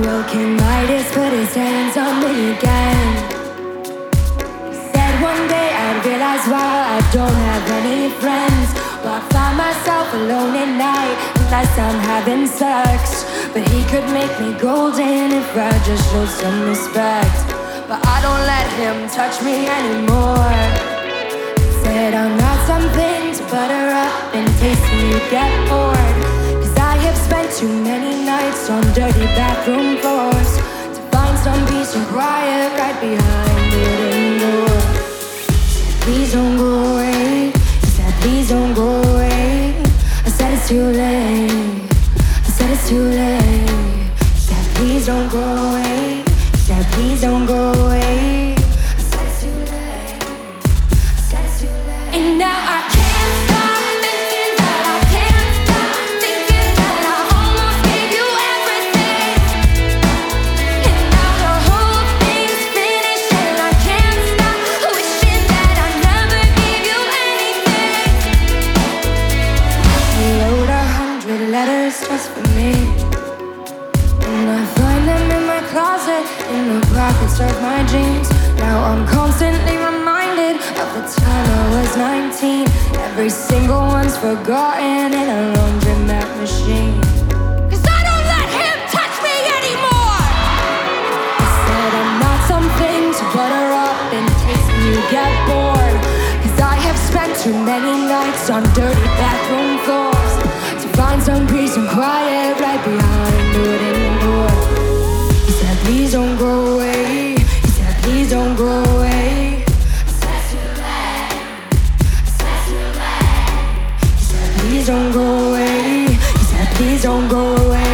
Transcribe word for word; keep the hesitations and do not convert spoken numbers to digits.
Broken Midas put his hands on me again. Said one day I'd realize why I don't have any friends. Well, I find myself alone at night unless I'm having sex. But he could make me golden if I just showed some respect. But I don't let him touch me anymore. Said I'm not something to butter up and taste when you get bored. Cause I have spent too many nights on dirty bathroom floors to find some peace and quiet right behind the hidden door. Please don't go away. I said please don't go away. I said it's too late. I said it's too late. I said please don't go away. I said please don't go away. I said it's too late. I said it's too late. And now I can't stop thinking that I can't stop thinking that I almost gave you everything. And now the whole thing's finished and I can't stop wishing that I never gave you anything. He wrote a hundred letters just for me, and I find them in my closet, in the pockets of my jeans. Now I'm constantly reminded of the time I was nineteen. Every single one's forgotten in a laundromat machine. Cause I don't let him touch me anymore. I said I'm not something to butter up and taste when you get bored. Cause I have spent too many nights on dirty bathroom floors to find some peace and quiet right behind the wooden door. He said please don't go away. He said please don't go away. I said it's too late. I said it's too late. He said please don't go away. He said please don't go away.